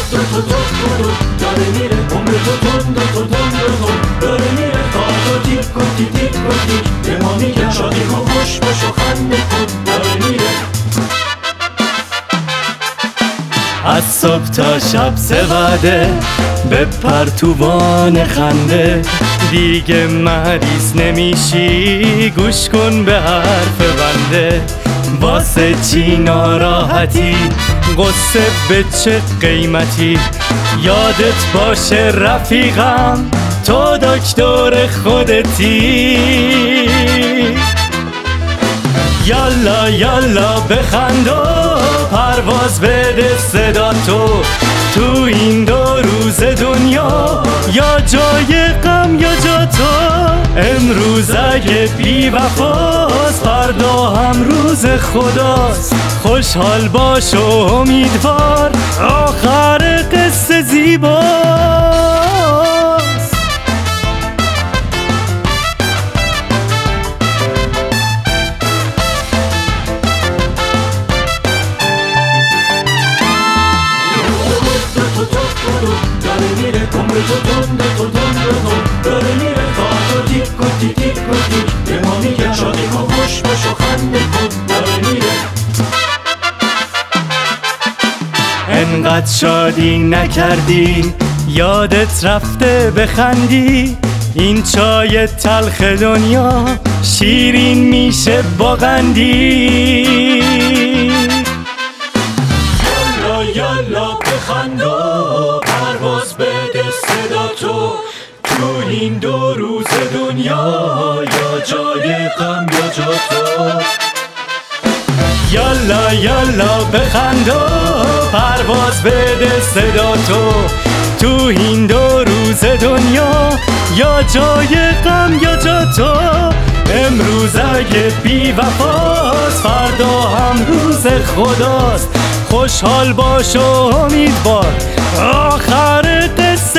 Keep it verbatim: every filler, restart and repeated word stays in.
دو تو تو تو داره میره، عمر تو تند و تو تند و تند داره میره. تا تو تیک کنی تیک کنی به ما میگن شادی کن، خوش باش و خنده کن داره میره. از صبح تا شب سه وعده بپر تو وان خنده، دیگه مریض نمیشی گوش کن به حرف بنده. واسه چی ناراحتی قصه به چه قیمتی، یادت باشه رفیقم تو دکتر خودتی. یالا یالا بخند و پرواز بده صدا تو، تو این دو روز دنیا یا جای غم یا جا تو. امروز اگه بی وفاست فردا هم روز خداست، خوشحال باش و امیدوار آخر قصه زیباست. داره میره، عمر تو تند تو تند تو داره میره. تا تو تیک کنی تیک کنی به ما میگن شادی کن، خوش باش و خنده کن داره میره. انقدر شادی نکردی یادت رفته بخندی، این چای تلخ دنیا شیرین میشه با قندی. یالا یالا بخند و پرواز بده صدا تو، تو این دو روز دنیا یا جای غم یا جا تو. یالا یالا بخند و پرواز بده صدا تو، تو این دو روز دنیا یا جای غم یا جا تو. امروز اگه بی وفاست فردا هم روز خداست، خوشحال باش و امیدوار آخر قصه